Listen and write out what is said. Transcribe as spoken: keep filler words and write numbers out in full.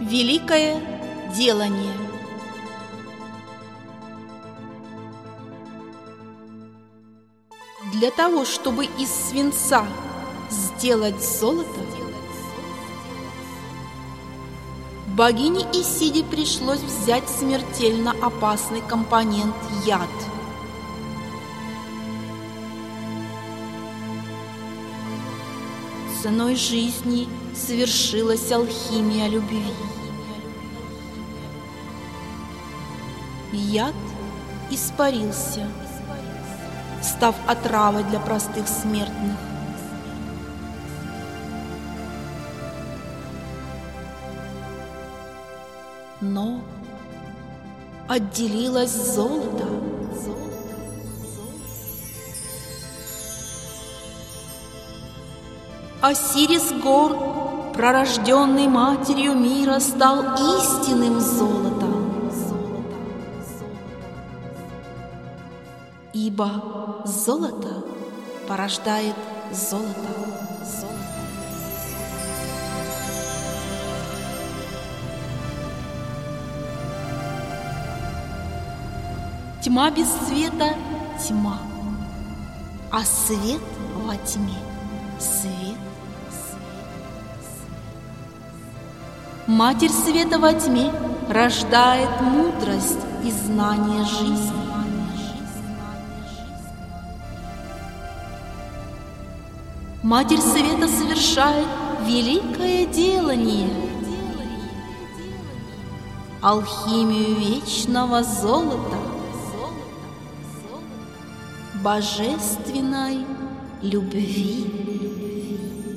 Великое делание. Для того, чтобы из свинца сделать золото, богине Исиде пришлось взять смертельно опасный компонент – яд. Ценой жизни совершилась алхимия любви. Яд испарился, став отравой для простых смертных. Но отделилось золото. Осирис Гор, пророжденный матерью мира, стал истинным золотом. Ибо золото порождает золото. Тьма без света – тьма, а свет во тьме – свет. Матерь света во тьме рождает мудрость и знание жизни. Матерь света совершает великое делание – алхимию вечного золота, божественной любви.